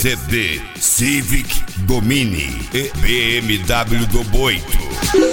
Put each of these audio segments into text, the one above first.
PCD, Civic Domini e BMW do Boito.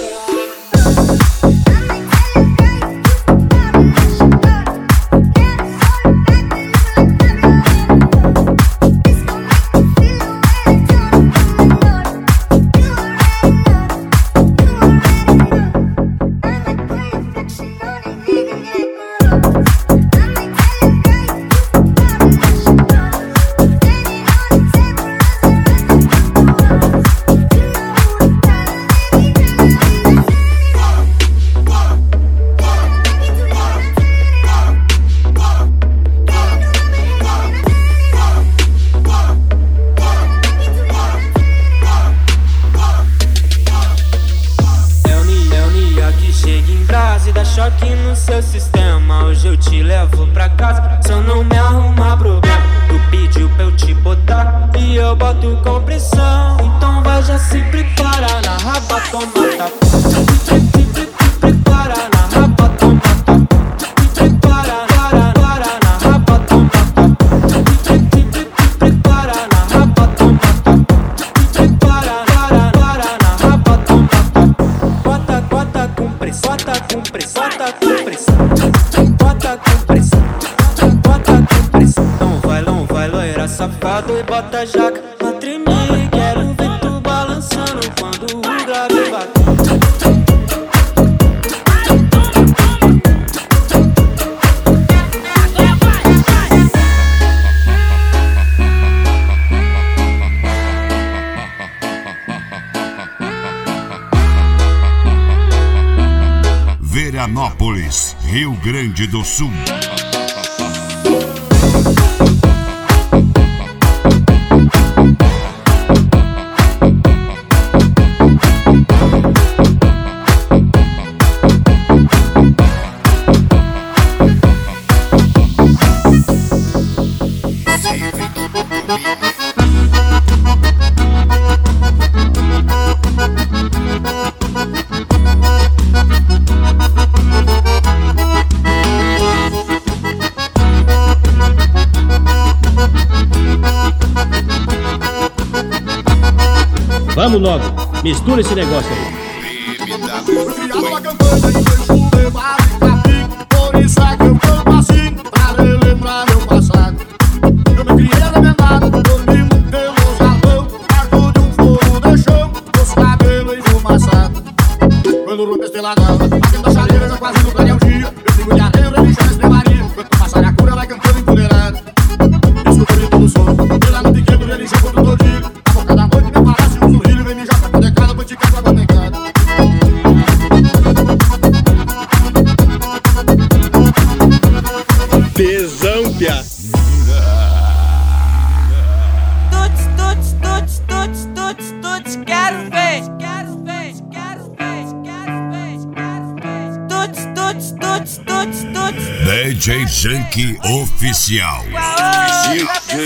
Dá choque no seu sistema, hoje eu te levo pra casa. Se eu não me arrumar problema, tu pediu pra eu te botar e eu boto com pressão. Então vai já se prepara na raba, toma tapa. Prepara na raba, toma tapa. Prepara na raba, toma tapa. Prepara na raba, toma tapa. Prepara na raba, toma tapa. Bota com pressão, bota com pressão, bota com pressão, bota com pressão, bota com pressão. Não vai loira safado e bota a jaca pra tremer. Quero ver tu balançando quando o grave bater. Veranópolis, Rio Grande do Sul. Vamos logo, mistura esse negócio aí. Uma campanha de chuva, por isso é que eu canto assim, pra relembrar meu passado. Eu me criei remendado, dormindo pelo salão, perto de um fogo de chão, os cabelos enfumaçados. Quando o Rubens pela grava, batendo a chaleira, já quase no clarear o dia. Eu sigo de areia, religião e estrebaria, enquanto passar a cura vai cantando empoderado. Escuto todo o som, pela no pequeno, religião contra o tordilho. A boca da noite me parece um sorrilho, vem mijar pra poder cada vou te casar pra pecado. Tesão, pia. Tuts, quero ver, quero ver, quero ver, quero ver, quero ver. Tuts. DJ Junkie Oficial. Hoje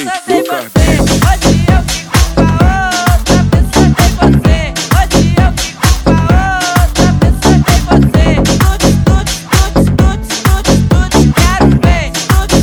eu fico com a outra, pensa em você. Hoje eu fico com a outra, pensa em você. Tuts, quero ver. Tuts,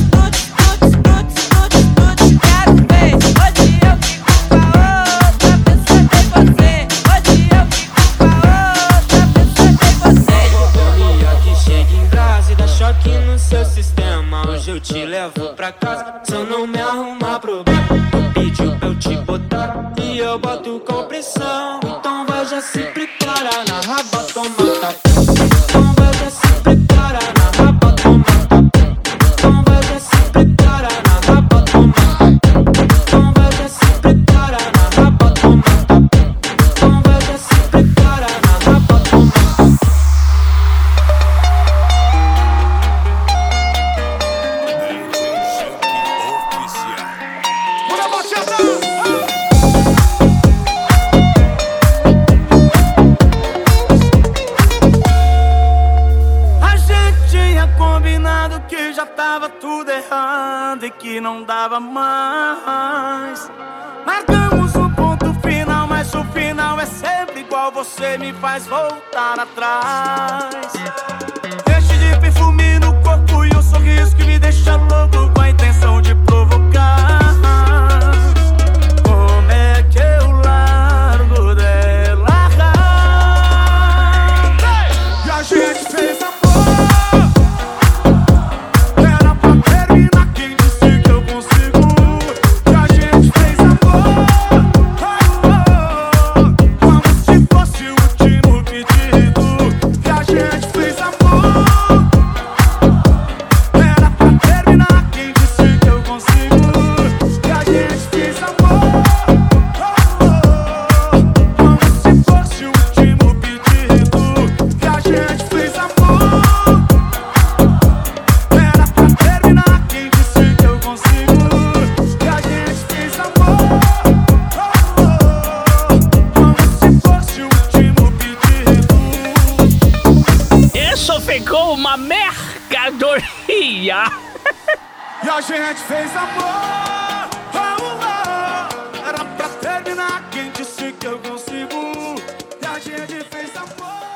quero ver. Hoje eu fico com a outra, pensa em você. Hoje eu fico com a outra, pensa em você. Dia que chega em brasa e dá choque no seu sistema, hoje eu te levo pra casa. Se eu não me arrumar problema, tu pediu pra eu te botar e eu boto com pressão. Então vai já se prepara na raba, toma tapa. Então vai já se prepara na raba, toma tapa. Então vai já se prepara na raba, toma tapa. Então vai já se prepara na raba, toma tapa. Então vai já se prepara na raba, toma tapa. Que já tava tudo errado e que não dava mais. Marcamos um ponto final, mas o final é sempre igual. Você me faz voltar atrás. Enche de perfume no corpo e um sorriso que me deixa louco, com a intenção de provocar. uma mercadoria. E a gente fez amor, era pra terminar. Quem disse que eu consigo? E a gente fez amor.